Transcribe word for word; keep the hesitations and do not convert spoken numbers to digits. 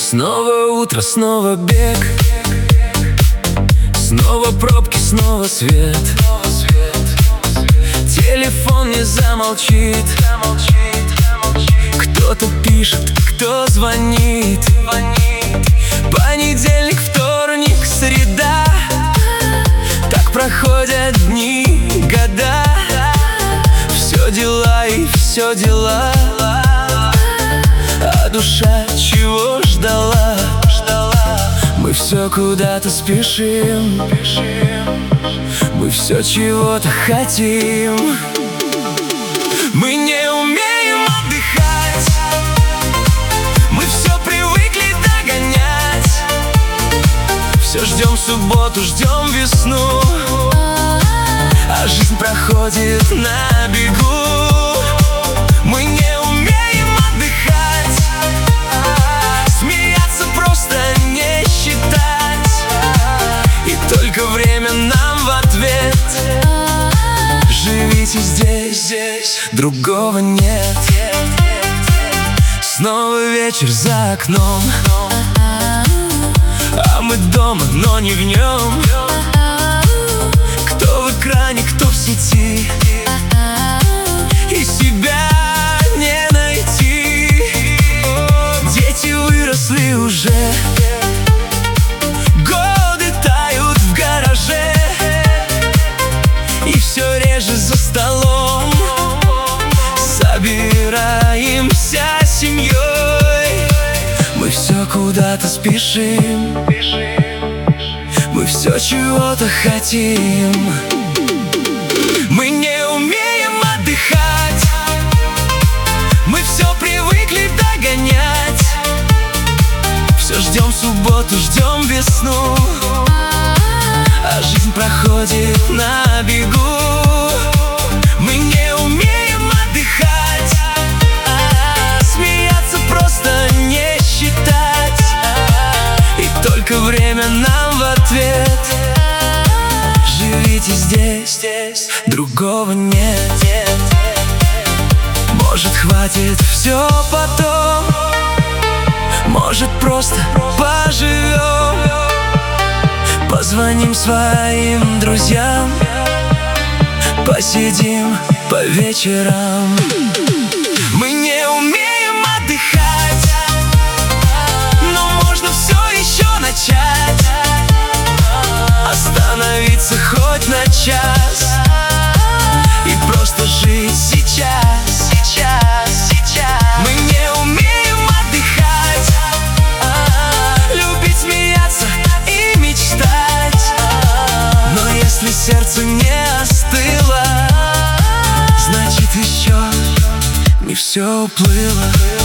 Снова утро, снова бег, снова пробки, снова свет. Телефон не замолчит, кто-то пишет, кто звонит. Понедельник, вторник, среда, так проходят дни, года. Все дела и все дела, а душа чего ждала? Мы все куда-то спешим, мы все чего-то хотим. Мы не умеем отдыхать, мы все привыкли догонять. Все ждем субботу, ждем весну, а жизнь проходит на бегу. Мы не умеем отдыхать, смеяться просто не считать, и только время нам в ответ: живите здесь, здесь, другого нет. Снова вечер за окном, а мы дома, но не в нем. Кто в экране, кто в сети, и себя не найти. Дети выросли уже, годы тают в гараже, и все реже за столом собираемся семьей. Мы все куда-то спешим, мы все чего-то хотим. Мы не умеем отдыхать, мы все привыкли догонять. Все ждем субботу, ждем весну, а жизнь проходит на бегу. Мы не умеем отдыхать, смеяться просто не считать, и только время нам в ответ: живите здесь, здесь, другого нет. Может, хватит все потом, может, просто поживем, позвоним своим друзьям, посидим по вечерам. Мы не умеем отдыхать, но можно все еще начать, остановиться хоть на час и просто жить сейчас, сейчас, сейчас. Мы не умеем отдыхать, любить, смеяться и мечтать, но если сердце не остыло, значит еще не все уплыло.